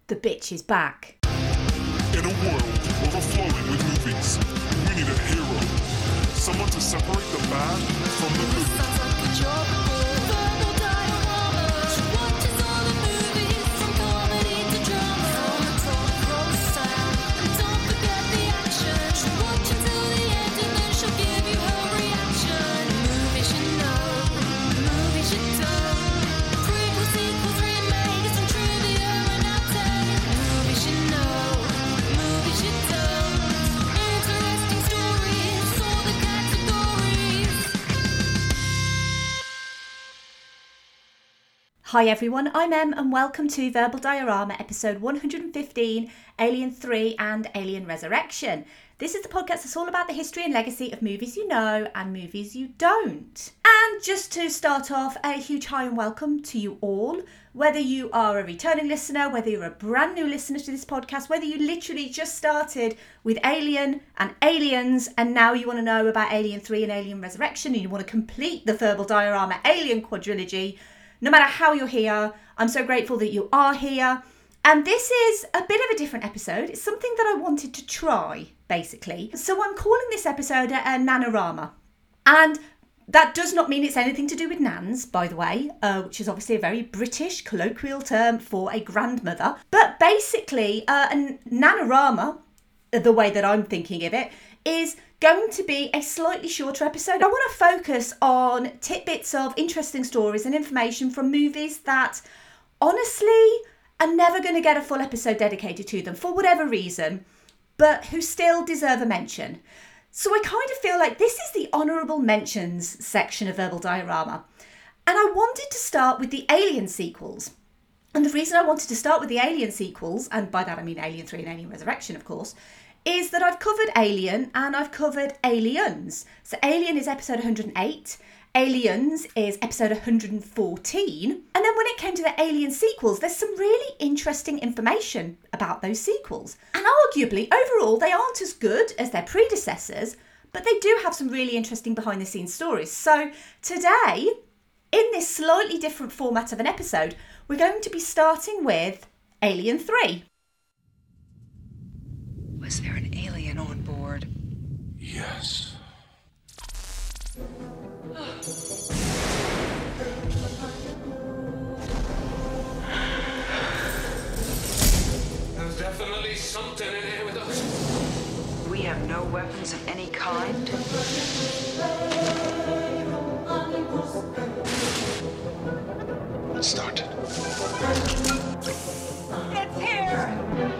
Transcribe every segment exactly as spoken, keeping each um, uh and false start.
The bitch is back. In a world overflowing with movies, we need a hero. Someone to separate the bad from the good. Sounds like a job. Verbal diorama. She watches all the movies from comedy to drama. From the top row sound. And don't forget the action. She'll watch until the end and then she'll give you her reaction. Movies you know, movies you don't. Prequels, sequels, remakes, and trivia and outtakes. Movies you know, movies you don't. Interesting stories for the categories. Hi everyone, I'm Em and welcome to Verbal Diorama episode one hundred fifteen, Alien three and Alien Resurrection. This is the podcast that's all about the history and legacy of movies you know and movies you don't. And just to start off, a huge hi and welcome to you all. Whether you are a returning listener, whether you're a brand new listener to this podcast, whether you literally just started with Alien and Aliens and now you want to know about Alien three and Alien Resurrection and you want to complete the Verbal Diorama Alien quadrilogy, no matter how you're here, I'm so grateful that you are here. And this is a bit of a different episode. It's something that I wanted to try, basically. So I'm calling this episode a, a Nanorama. And that does not mean it's anything to do with nans, by the way, uh, which is obviously a very British colloquial term for a grandmother. But basically, uh, a Nanorama, the way that I'm thinking of it, is going to be a slightly shorter episode. I want to focus on tidbits of interesting stories and information from movies that honestly are never going to get a full episode dedicated to them for whatever reason, but who still deserve a mention. So I kind of feel like this is the honourable mentions section of Verbal Diorama. And I wanted to start with the Alien sequels. And the reason I wanted to start with the Alien sequels, and by that I mean Alien three and Alien Resurrection, of course, is that I've covered Alien and I've covered Aliens. So Alien is episode one hundred eight, Aliens is episode one hundred fourteen. And then when it came to the Alien sequels, there's some really interesting information about those sequels. And arguably, overall, they aren't as good as their predecessors, but they do have some really interesting behind the scenes stories. So today, in this slightly different format of an episode, we're going to be starting with Alien three. Was there an alien on board? Yes. There's definitely something in here with us. We have no weapons of any kind. Let's start. It's here!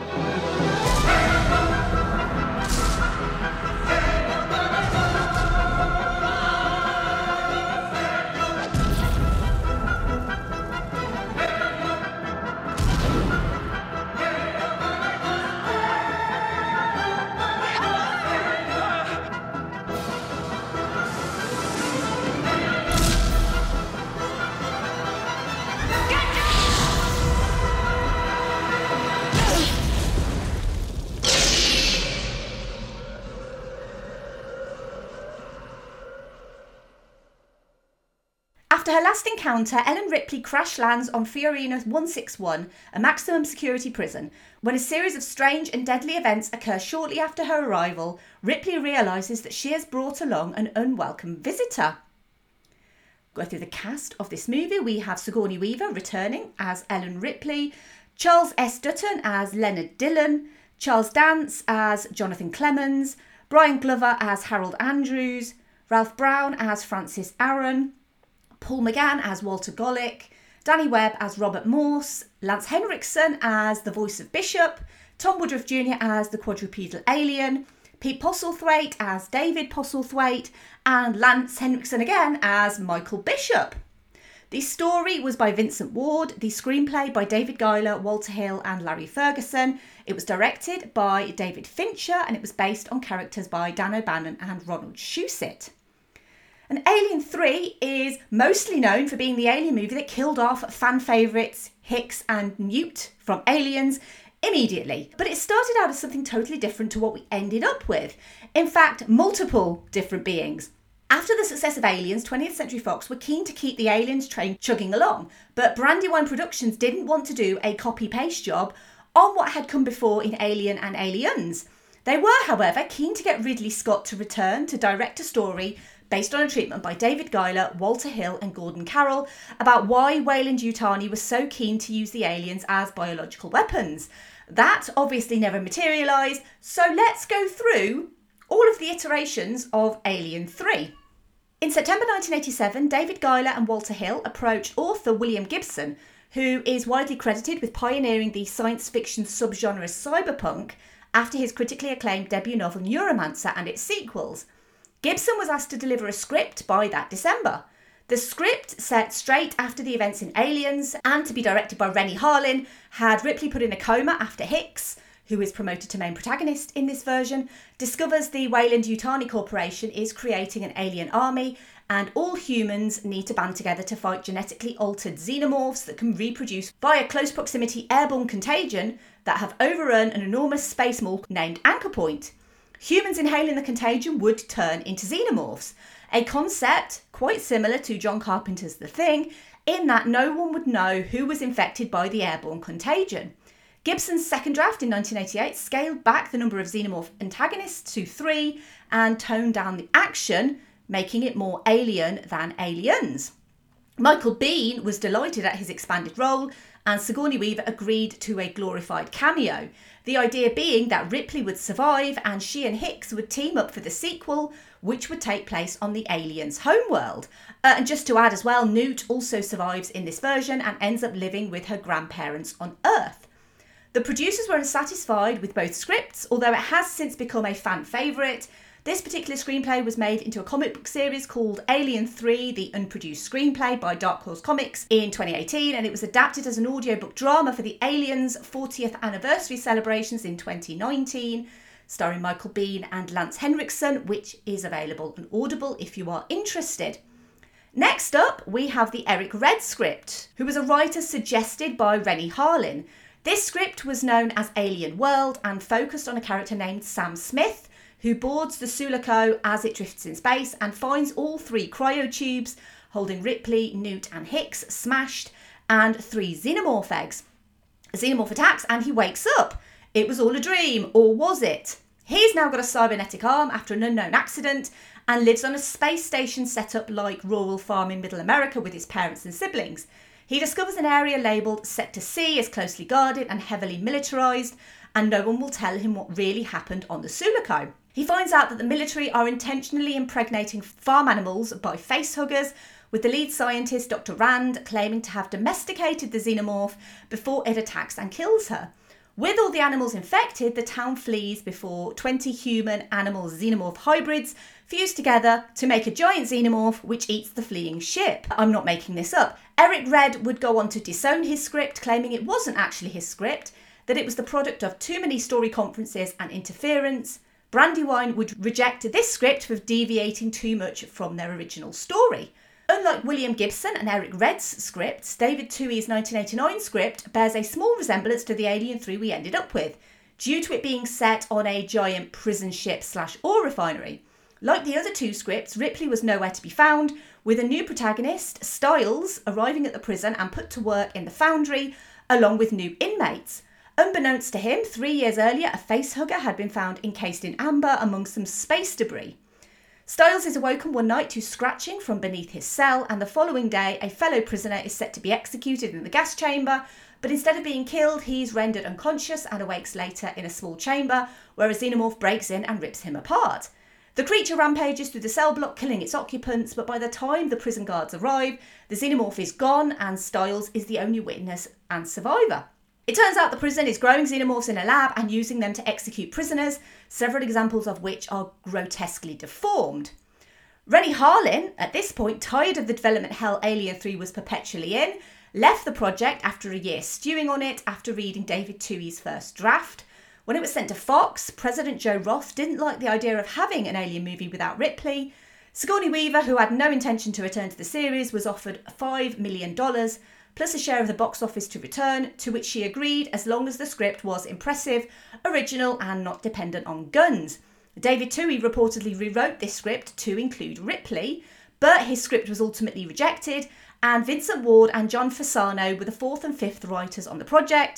After her last encounter, Ellen Ripley crash lands on Fiorina one sixty-one, a maximum security prison. When a series of strange and deadly events occur shortly after her arrival, Ripley realises that she has brought along an unwelcome visitor. Go through the cast of this movie. We have Sigourney Weaver returning as Ellen Ripley, Charles S. Dutton as Leonard Dillon, Charles Dance as Jonathan Clemens, Brian Glover as Harold Andrews, Ralph Brown as Francis Aaron, Paul McGann as Walter Golick, Danny Webb as Robert Morse, Lance Henriksen as the voice of Bishop, Tom Woodruff Junior as the quadrupedal alien, Pete Postlethwaite as David Postlethwaite, and Lance Henriksen again as Michael Bishop. The story was by Vincent Ward, the screenplay by David Giler, Walter Hill and Larry Ferguson. It was directed by David Fincher and it was based on characters by Dan O'Bannon and Ronald Shusett. And Alien three is mostly known for being the Alien movie that killed off fan favourites Hicks and Newt from Aliens immediately. But it started out as something totally different to what we ended up with. In fact, multiple different beings. After the success of Aliens, twentieth Century Fox were keen to keep the Aliens train chugging along, but Brandywine Productions didn't want to do a copy-paste job on what had come before in Alien and Aliens. They were, however, keen to get Ridley Scott to return to direct a story based on a treatment by David Giler, Walter Hill and Gordon Carroll about why Weyland-Yutani was so keen to use the aliens as biological weapons. That obviously never materialised, so let's go through all of the iterations of Alien three. In September nineteen eighty-seven, David Giler and Walter Hill approached author William Gibson, who is widely credited with pioneering the science fiction subgenre cyberpunk after his critically acclaimed debut novel Neuromancer and its sequels. Gibson was asked to deliver a script by that December. The script, set straight after the events in Aliens and to be directed by Renny Harlin, had Ripley put in a coma after Hicks, who is promoted to main protagonist in this version, discovers the Weyland-Yutani Corporation is creating an alien army and all humans need to band together to fight genetically altered xenomorphs that can reproduce via close proximity airborne contagion that have overrun an enormous space mall named Anchor Point. Humans inhaling the contagion would turn into xenomorphs, a concept quite similar to John Carpenter's The Thing, in that no one would know who was infected by the airborne contagion. Gibson's second draft in nineteen eighty-eight scaled back the number of xenomorph antagonists to three and toned down the action, making it more Alien than Aliens. Michael Biehn was delighted at his expanded role and Sigourney Weaver agreed to a glorified cameo, the idea being that Ripley would survive and she and Hicks would team up for the sequel, which would take place on the Aliens' homeworld. Uh, and just to add as well, Newt also survives in this version and ends up living with her grandparents on Earth. The producers were unsatisfied with both scripts, although it has since become a fan favourite. This particular screenplay was made into a comic book series called Alien three, the unproduced screenplay by Dark Horse Comics in twenty eighteen, and it was adapted as an audiobook drama for the Aliens fortieth anniversary celebrations in twenty nineteen, starring Michael Biehn and Lance Henriksen, which is available on Audible if you are interested. Next up, we have the Eric Red script, who was a writer suggested by Renny Harlin. This script was known as Alien World and focused on a character named Sam Smith, who boards the Sulaco as it drifts in space and finds all three cryotubes holding Ripley, Newt and Hicks smashed and three xenomorph eggs. A xenomorph attacks and he wakes up. It was all a dream, or was it? He's now got a cybernetic arm after an unknown accident and lives on a space station set up like rural farm in Middle America with his parents and siblings. He discovers an area labelled Sector C as closely guarded and heavily militarised, and no one will tell him what really happened on the Sulaco. He finds out that the military are intentionally impregnating farm animals by facehuggers, with the lead scientist, Doctor Rand, claiming to have domesticated the xenomorph before it attacks and kills her. With all the animals infected, the town flees before twenty human-animal xenomorph hybrids fuse together to make a giant xenomorph which eats the fleeing ship. I'm not making this up. Eric Red would go on to disown his script, claiming it wasn't actually his script, that it was the product of too many story conferences and interference. Brandywine would reject this script for deviating too much from their original story. Unlike William Gibson and Eric Red's scripts, David Twohy's nineteen eighty-nine script bears a small resemblance to the Alien three we ended up with, due to it being set on a giant prison ship slash ore refinery. Like the other two scripts, Ripley was nowhere to be found, with a new protagonist, Styles, arriving at the prison and put to work in the foundry, along with new inmates. Unbeknownst to him, three years earlier, a facehugger had been found encased in amber among some space debris. Styles is awoken one night to scratching from beneath his cell, and the following day, a fellow prisoner is set to be executed in the gas chamber, but instead of being killed, he's rendered unconscious and awakes later in a small chamber where a xenomorph breaks in and rips him apart. The creature rampages through the cell block, killing its occupants, but by the time the prison guards arrive, the xenomorph is gone and Styles is the only witness and survivor. It turns out the prison is growing xenomorphs in a lab and using them to execute prisoners, several examples of which are grotesquely deformed. Renny Harlin, at this point tired of the development hell Alien three was perpetually in, left the project after a year stewing on it after reading David Twohy's first draft. When it was sent to Fox, President Joe Roth didn't like the idea of having an Alien movie without Ripley. Sigourney Weaver, who had no intention to return to the series, was offered five million dollars, plus a share of the box office to return, to which she agreed as long as the script was impressive, original and not dependent on guns. David Twohy reportedly rewrote this script to include Ripley, but his script was ultimately rejected, and Vincent Ward and John Fasano were the fourth and fifth writers on the project.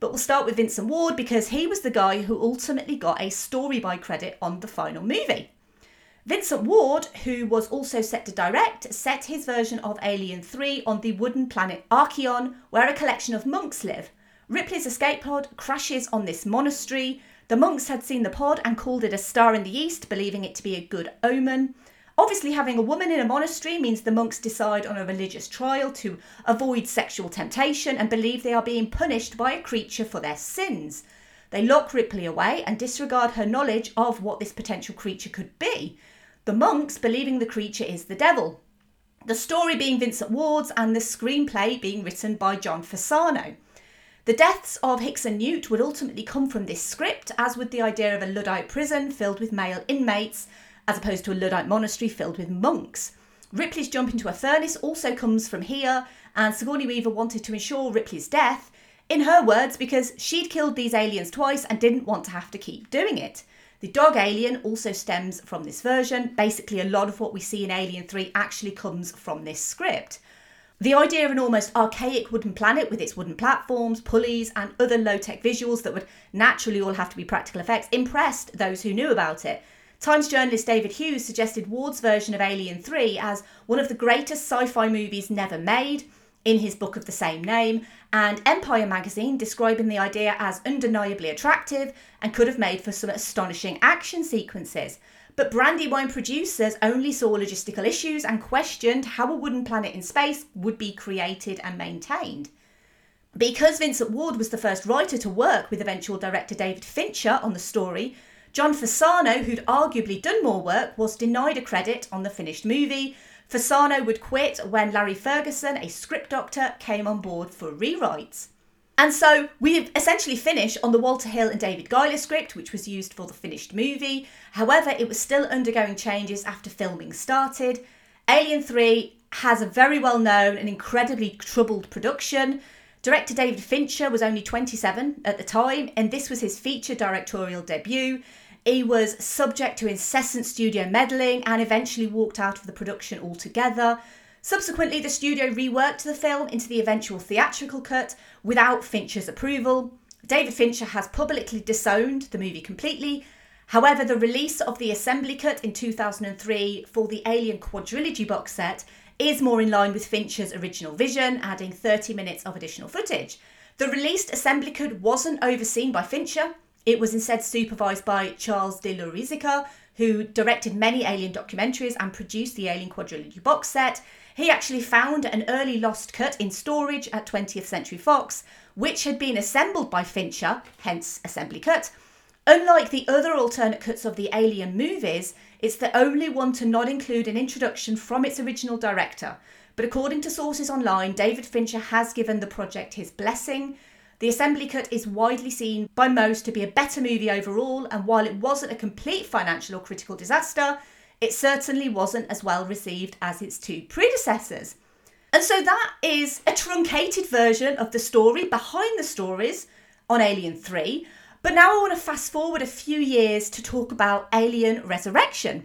But we'll start with Vincent Ward because he was the guy who ultimately got a story by credit on the final movie. Vincent Ward, who was also set to direct, set his version of Alien three on the wooden planet Archeon, where a collection of monks live. Ripley's escape pod crashes on this monastery. The monks had seen the pod and called it a star in the east, believing it to be a good omen. Obviously, having a woman in a monastery means the monks decide on a religious trial to avoid sexual temptation and believe they are being punished by a creature for their sins. They lock Ripley away and disregard her knowledge of what this potential creature could be. The monks believing the creature is the devil. The story being Vincent Ward's and the screenplay being written by John Fasano. The deaths of Hicks and Newt would ultimately come from this script, as would the idea of a Luddite prison filled with male inmates, as opposed to a Luddite monastery filled with monks. Ripley's jump into a furnace also comes from here, and Sigourney Weaver wanted to ensure Ripley's death, in her words, because she'd killed these aliens twice and didn't want to have to keep doing it. The dog alien also stems from this version. Basically, a lot of what we see in Alien three actually comes from this script. The idea of an almost archaic wooden planet with its wooden platforms, pulleys, and other low-tech visuals that would naturally all have to be practical effects impressed those who knew about it. Times journalist David Hughes suggested Ward's version of Alien three as one of the greatest sci-fi movies never made, in his book of the same name, and Empire magazine describing the idea as undeniably attractive and could have made for some astonishing action sequences. But Brandywine producers only saw logistical issues and questioned how a wooden planet in space would be created and maintained. Because Vincent Ward was the first writer to work with eventual director David Fincher on the story, John Fasano, who'd arguably done more work, was denied a credit on the finished movie. Fasano would quit when Larry Ferguson, a script doctor, came on board for rewrites. And so we essentially finish on the Walter Hill and David Giler script, which was used for the finished movie. However, it was still undergoing changes after filming started. Alien three has a very well-known and incredibly troubled production. Director David Fincher was only twenty-seven at the time, and this was his feature directorial debut. He was subject to incessant studio meddling and eventually walked out of the production altogether. Subsequently, the studio reworked the film into the eventual theatrical cut without Fincher's approval. David Fincher has publicly disowned the movie completely. However, the release of the assembly cut in two thousand three for the Alien Quadrilogy box set is more in line with Fincher's original vision, adding thirty minutes of additional footage. The released assembly cut wasn't overseen by Fincher. It was instead supervised by Charles de la Risica, who directed many Alien documentaries and produced the Alien Quadrilogy box set. He actually found an early lost cut in storage at twentieth Century Fox, which had been assembled by Fincher, hence assembly cut. Unlike the other alternate cuts of the Alien movies, it's the only one to not include an introduction from its original director. But according to sources online, David Fincher has given the project his blessing. The assembly cut is widely seen by most to be a better movie overall, and while it wasn't a complete financial or critical disaster, it certainly wasn't as well received as its two predecessors. And so that is a truncated version of the story behind the stories on Alien three. But now I want to fast forward a few years to talk about Alien Resurrection.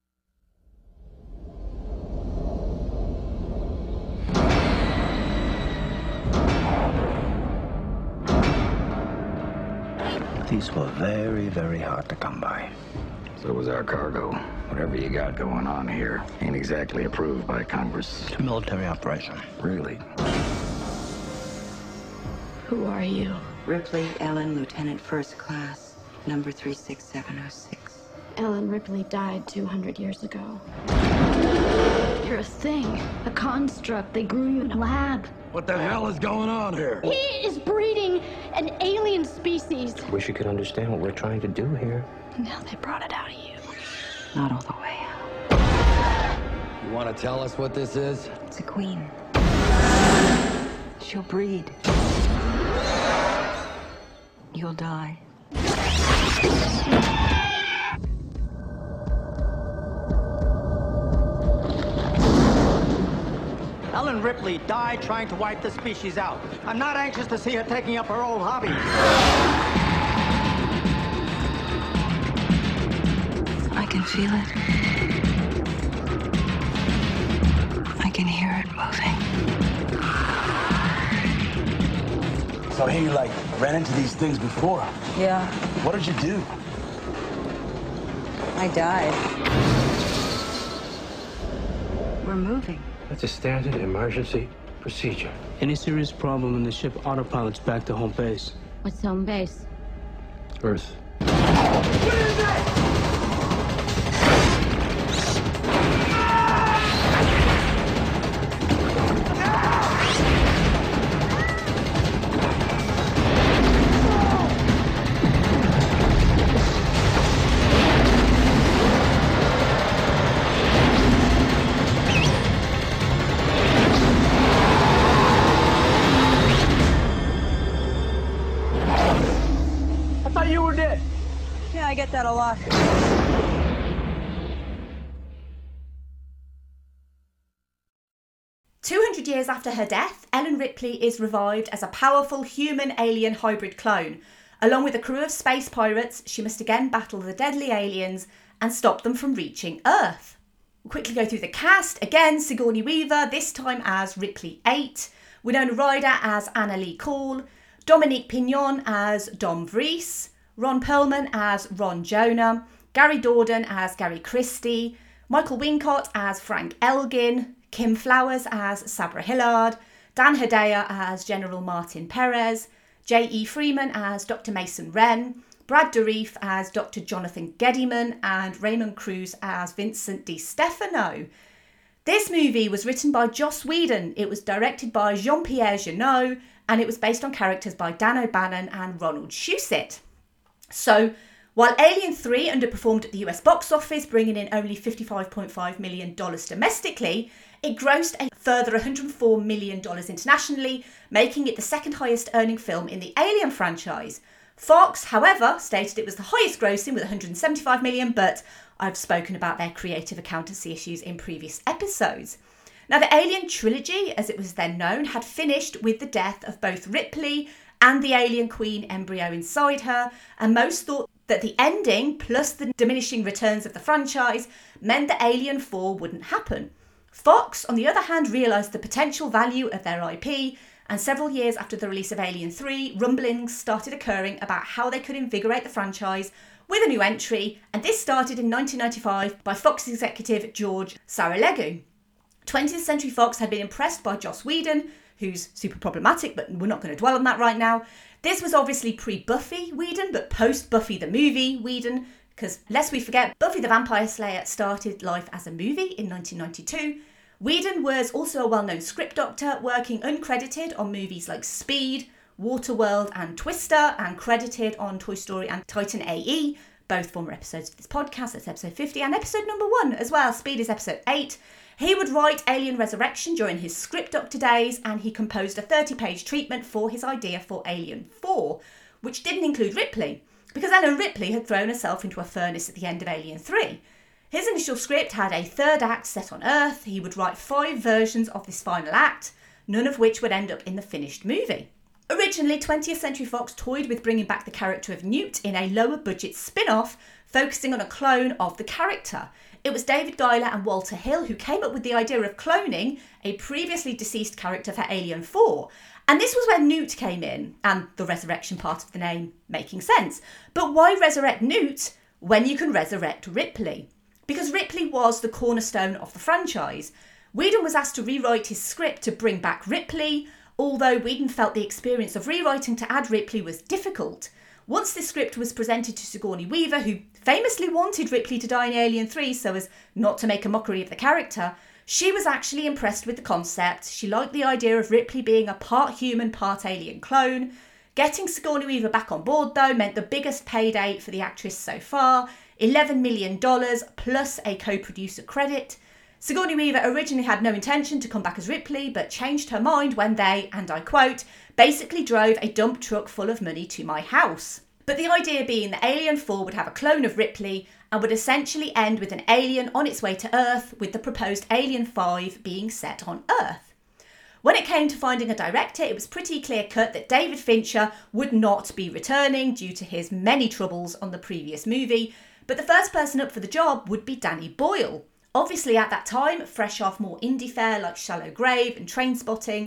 These were very, very hard to come by. So was our cargo. Whatever you got going on here ain't exactly approved by Congress. It's a military operation. Really? Who are you? Ripley Ellen, Lieutenant First Class, number three six seven oh six. Ellen Ripley died two hundred years ago. You're a thing, a construct. They grew you in a lab. What the hell is going on here? He is breeding an alien species. Wish you could understand what we're trying to do here. Now they brought it out of you. Not all the way out. You want to tell us what this is? It's a queen. She'll breed. You'll die. Ellen Ripley died trying to wipe the species out. I'm not anxious to see her taking up her old hobby. I can feel it. I can hear it moving. So hey, you like ran into these things before. Yeah, What did you do? I died. We're moving. That's a standard emergency procedure. Any serious problem and the ship autopilots back to home base. What's home base? Earth. I thought you were dead. Yeah, I get that a lot. two hundred years after her death, Ellen Ripley is revived as a powerful human-alien hybrid clone. Along with a crew of space pirates, she must again battle the deadly aliens and stop them from reaching Earth. We'll quickly go through the cast. Again, Sigourney Weaver, this time as Ripley eight, Winona Ryder as Anna Lee Call, Dominique Pignon as Dom Vries, Ron Perlman as Ron Jonah, Gary Dorden as Gary Christie, Michael Wincott as Frank Elgin, Kim Flowers as Sabra Hillard, Dan Hedaya as General Martin Perez, J E Freeman as Doctor Mason Wren, Brad Dourif as Doctor Jonathan Geddiman, and Raymond Cruz as Vincent Di Stefano. This movie was written by Joss Whedon, it was directed by Jean-Pierre Jeunet, and it was based on characters by Dan O'Bannon and Ronald Shusett. So, while Alien three underperformed at the U S box office, bringing in only fifty-five point five million dollars domestically, it grossed a further one hundred four million dollars internationally, making it the second highest earning film in the Alien franchise. Fox, however, stated it was the highest grossing with one hundred seventy-five million dollars, but I've spoken about their creative accountancy issues in previous episodes. Now, the Alien trilogy, as it was then known, had finished with the death of both Ripley and the alien queen embryo inside her, and most thought that the ending, plus the diminishing returns of the franchise, meant that Alien four wouldn't happen. Fox, on the other hand, realised the potential value of their I P, and several years after the release of Alien three, rumblings started occurring about how they could invigorate the franchise with a new entry, and this started in nineteen ninety-five by Fox executive George Saralegu. twentieth Century Fox had been impressed by Joss Whedon, who's super problematic, but we're not going to dwell on that right now. This was obviously pre-Buffy Whedon, but post-Buffy the movie Whedon, because lest we forget, Buffy the Vampire Slayer started life as a movie in nineteen ninety-two. Whedon was also a well-known script doctor, working uncredited on movies like Speed, Waterworld and Twister, and credited on Toy Story and Titan A E, both former episodes of this podcast. That's episode fifty, and episode number one as well. Speed is episode eight. He would write Alien Resurrection during his script doctor days, and he composed a thirty-page treatment for his idea for Alien four, which didn't include Ripley, because Ellen Ripley had thrown herself into a furnace at the end of Alien three. His initial script had a third act set on Earth. He would write five versions of this final act, none of which would end up in the finished movie. Originally, twentieth Century Fox toyed with bringing back the character of Newt in a lower budget spin-off, focusing on a clone of the character. It was David Giler and Walter Hill who came up with the idea of cloning a previously deceased character for Alien four. And this was where Newt came in, and the resurrection part of the name making sense. But why resurrect Newt when you can resurrect Ripley? Because Ripley was the cornerstone of the franchise. Whedon was asked to rewrite his script to bring back Ripley, although Whedon felt the experience of rewriting to add Ripley was difficult. Once this script was presented to Sigourney Weaver, who famously wanted Ripley to die in Alien three so as not to make a mockery of the character, she was actually impressed with the concept. She liked the idea of Ripley being a part human, part alien clone. Getting Sigourney Weaver back on board, though, meant the biggest payday for the actress so far, eleven million dollars plus a co-producer credit. Sigourney Weaver originally had no intention to come back as Ripley, but changed her mind when they, and I quote, basically drove a dump truck full of money to my house. But the idea being that Alien four would have a clone of Ripley and would essentially end with an alien on its way to Earth, with the proposed Alien five being set on Earth. When it came to finding a director, it was pretty clear-cut that David Fincher would not be returning due to his many troubles on the previous movie, but the first person up for the job would be Danny Boyle. Obviously at that time, fresh off more indie fare like Shallow Grave and Trainspotting,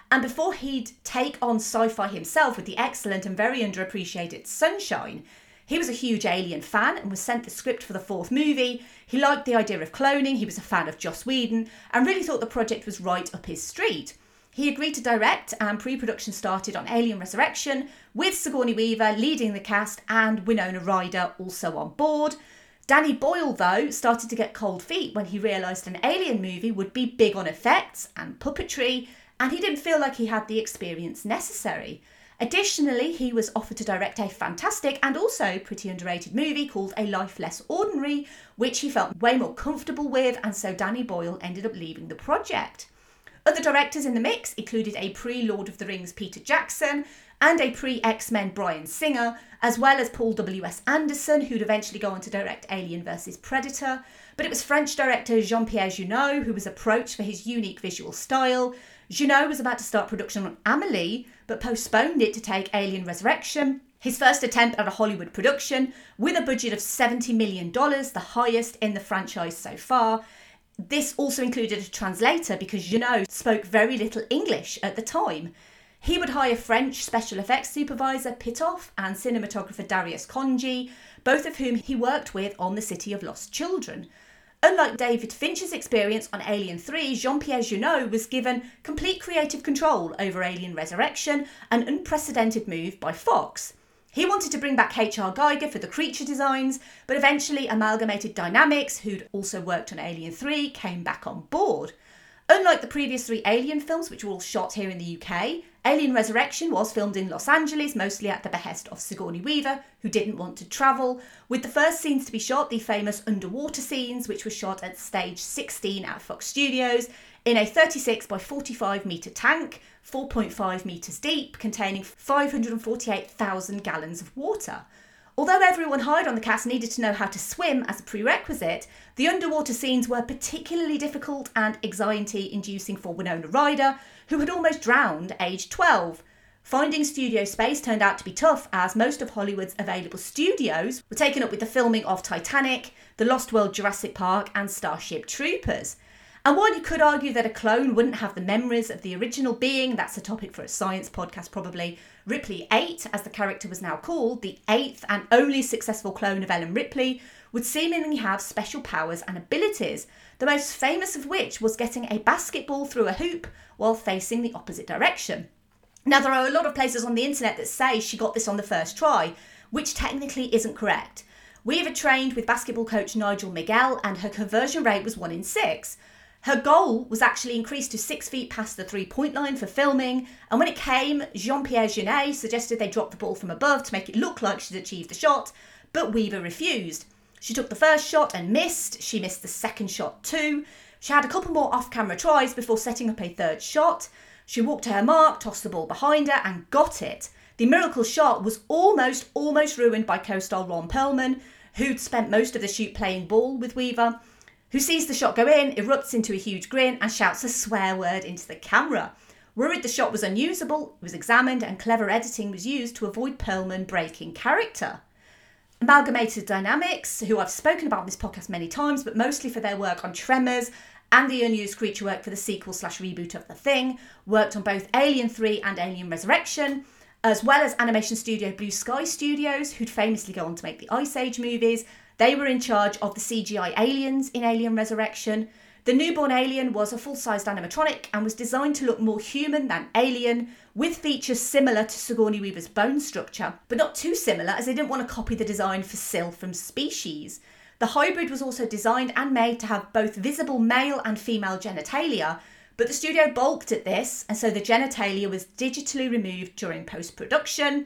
And before he'd take on sci-fi himself with the excellent and very underappreciated Sunshine, he was a huge Alien fan and was sent the script for the fourth movie. He liked the idea of cloning, he was a fan of Joss Whedon, and really thought the project was right up his street. He agreed to direct, and pre-production started on Alien Resurrection, with Sigourney Weaver leading the cast and Winona Ryder also on board. Danny Boyle, though, started to get cold feet when he realised an Alien movie would be big on effects and puppetry, and he didn't feel like he had the experience necessary. Additionally, he was offered to direct a fantastic and also pretty underrated movie called A Life Less Ordinary, which he felt way more comfortable with, and so Danny Boyle ended up leaving the project. Other directors in the mix included a pre-Lord of the Rings Peter Jackson and a pre-X-Men Bryan Singer, as well as Paul W S Anderson, who'd eventually go on to direct Alien versus Predator. But it was French director Jean-Pierre Jeunet who was approached for his unique visual style. Jeunet was about to start production on Amélie, but postponed it to take Alien Resurrection, his first attempt at a Hollywood production, with a budget of seventy million dollars, the highest in the franchise so far. This also included a translator because Jeunet spoke very little English at the time. He would hire French special effects supervisor Pitoff and cinematographer Darius Khondji, both of whom he worked with on The City of Lost Children. Unlike David Fincher's experience on Alien three, Jean-Pierre Jeunet was given complete creative control over Alien Resurrection, an unprecedented move by Fox. He wanted to bring back H R Giger for the creature designs, but eventually Amalgamated Dynamics, who'd also worked on Alien three, came back on board. Unlike the previous three Alien films, which were all shot here in the U K, Alien Resurrection was filmed in Los Angeles, mostly at the behest of Sigourney Weaver, who didn't want to travel, with the first scenes to be shot, the famous underwater scenes, which were shot at stage sixteen at Fox Studios, in a thirty-six by forty-five metre tank, four point five metres deep, containing five hundred forty-eight thousand gallons of water. Although everyone hired on the cast needed to know how to swim as a prerequisite, the underwater scenes were particularly difficult and anxiety-inducing for Winona Ryder, who had almost drowned aged twelve. Finding studio space turned out to be tough, as most of Hollywood's available studios were taken up with the filming of Titanic, The Lost World Jurassic Park and Starship Troopers. And while you could argue that a clone wouldn't have the memories of the original being, that's a topic for a science podcast probably, Ripley eight, as the character was now called, the eighth and only successful clone of Ellen Ripley, would seemingly have special powers and abilities, the most famous of which was getting a basketball through a hoop while facing the opposite direction. Now, there are a lot of places on the internet that say she got this on the first try, which technically isn't correct. Weaver trained with basketball coach Nigel Miguel, and her conversion rate was one in six. Her goal was actually increased to six feet past the three-point line for filming, and when it came, Jean-Pierre Jeunet suggested they drop the ball from above to make it look like she'd achieved the shot, but Weaver refused. She took the first shot and missed. She missed the second shot too. She had a couple more off-camera tries before setting up a third shot. She walked to her mark, tossed the ball behind her, and got it. The miracle shot was almost, almost ruined by co-star Ron Perlman, who'd spent most of the shoot playing ball with Weaver, who sees the shot go in, erupts into a huge grin, and shouts a swear word into the camera. Worried the shot was unusable, it was examined, and clever editing was used to avoid Perlman breaking character. Amalgamated Dynamics, who I've spoken about in this podcast many times, but mostly for their work on Tremors and the unused creature work for the sequel slash reboot of The Thing, worked on both Alien three and Alien Resurrection, as well as animation studio Blue Sky Studios, who'd famously go on to make the Ice Age movies. They were in charge of the C G I aliens in Alien Resurrection. The newborn alien was a full-sized animatronic and was designed to look more human than alien, with features similar to Sigourney Weaver's bone structure, but not too similar, as they didn't want to copy the design for Sil from Species. The hybrid was also designed and made to have both visible male and female genitalia, but the studio balked at this, and so the genitalia was digitally removed during post-production.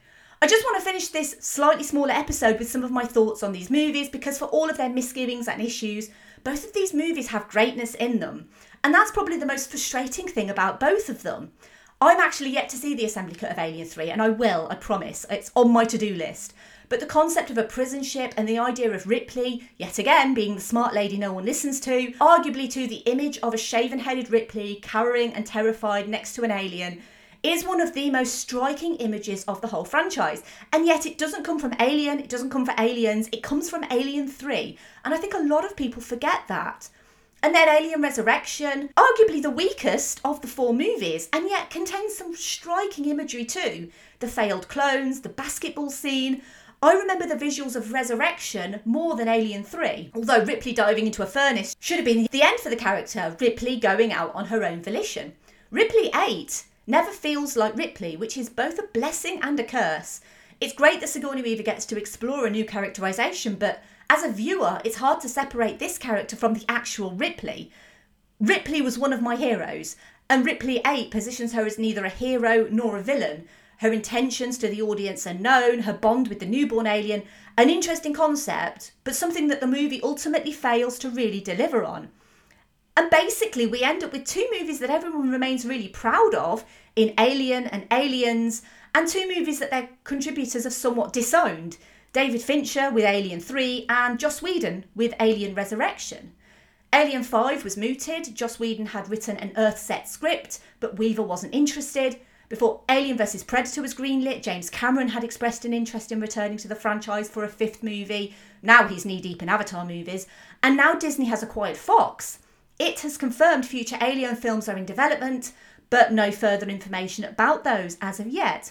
I just want to finish this slightly smaller episode with some of my thoughts on these movies, because for all of their misgivings and issues, both of these movies have greatness in them. And that's probably the most frustrating thing about both of them. I'm actually yet to see the assembly cut of Alien three, and I will, I promise. It's on my to-do list. But the concept of a prison ship and the idea of Ripley, yet again being the smart lady no one listens to, arguably to the image of a shaven-headed Ripley cowering and terrified next to an alien, is one of the most striking images of the whole franchise. And yet it doesn't come from Alien, it doesn't come from Aliens, it comes from Alien three. And I think a lot of people forget that. And then Alien Resurrection, arguably the weakest of the four movies, and yet contains some striking imagery too. The failed clones, the basketball scene. I remember the visuals of Resurrection more than Alien three, although Ripley diving into a furnace should have been the end for the character, Ripley going out on her own volition. Ripley eight never feels like Ripley, which is both a blessing and a curse. It's great that Sigourney Weaver gets to explore a new characterisation, but as a viewer, it's hard to separate this character from the actual Ripley. Ripley was one of my heroes, and Ripley eight positions her as neither a hero nor a villain. Her intentions to the audience are known, her bond with the newborn alien, an interesting concept, but something that the movie ultimately fails to really deliver on. And basically, we end up with two movies that everyone remains really proud of in Alien and Aliens, and two movies that their contributors have somewhat disowned. David Fincher with Alien three and Joss Whedon with Alien Resurrection. Alien five was mooted. Joss Whedon had written an Earth-set script, but Weaver wasn't interested. Before Alien versus Predator was greenlit, James Cameron had expressed an interest in returning to the franchise for a fifth movie. Now he's knee-deep in Avatar movies. And now Disney has acquired Fox. It has confirmed future Alien films are in development, but no further information about those as of yet.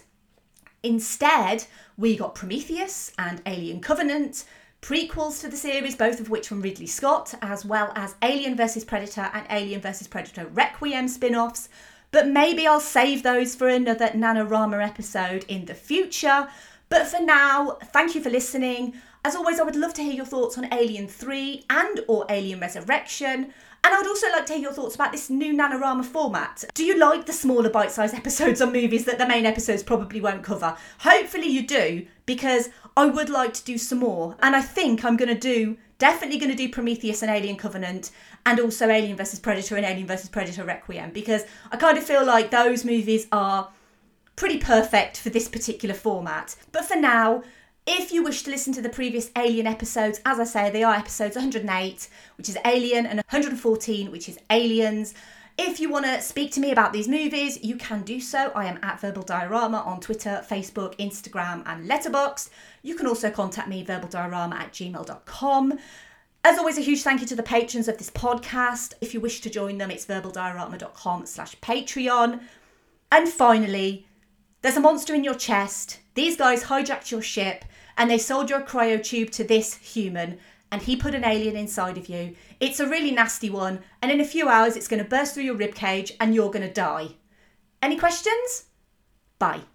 Instead, we got Prometheus and Alien Covenant, prequels to the series, both of which from Ridley Scott, as well as Alien versus Predator and Alien versus Predator Requiem spin-offs. But maybe I'll save those for another NaNoWriMo episode in the future. But for now, thank you for listening. As always, I would love to hear your thoughts on Alien three and or Alien Resurrection. And I would also like to hear your thoughts about this new NaNoWriMo format. Do you like the smaller bite-sized episodes on movies that the main episodes probably won't cover? Hopefully you do, because I would like to do some more. And I think I'm going to do, definitely going to do Prometheus and Alien Covenant, and also Alien versus Predator and Alien versus Predator Requiem, because I kind of feel like those movies are pretty perfect for this particular format. But for now, if you wish to listen to the previous Alien episodes, as I say, they are episodes one hundred eight, which is Alien, and one hundred fourteen, which is Aliens. If you want to speak to me about these movies, you can do so. I am at Verbal Diorama on Twitter, Facebook, Instagram, and Letterboxd. You can also contact me, verbaldiorama at gmail dot com. As always, a huge thank you to the patrons of this podcast. If you wish to join them, it's verbaldiorama dot com slash Patreon. And finally, there's a monster in your chest. These guys hijacked your ship and they sold your cryo tube to this human, and he put an alien inside of you. It's a really nasty one, and in a few hours it's going to burst through your ribcage and you're going to die. Any questions? Bye.